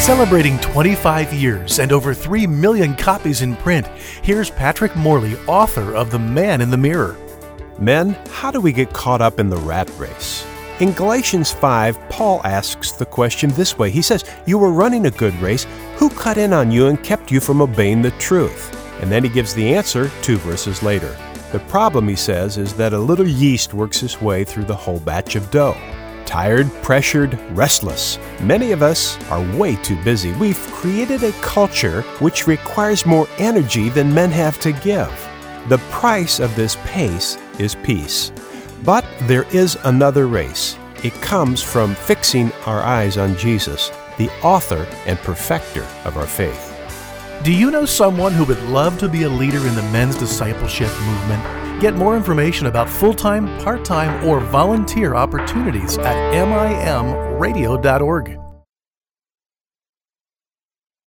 Celebrating 25 years and over 3 million copies in print, here's Patrick Morley, author of The Man in the Mirror. Men, how do we get caught up in the rat race? In Galatians 5, Paul asks the question this way. He says, "You were running a good race. Who cut in on you and kept you from obeying the truth?" And then he gives the answer 2 verses later. The problem, he says, is that a little yeast works its way through the whole batch of dough. Tired, pressured, restless. Many of us are way too busy. We've created a culture which requires more energy than men have to give. The price of this pace is peace. But there is another race. It comes from fixing our eyes on Jesus, the author and perfecter of our faith. Do you know someone who would love to be a leader in the men's discipleship movement? Get more information about full-time, part-time, or volunteer opportunities at mimradio.org.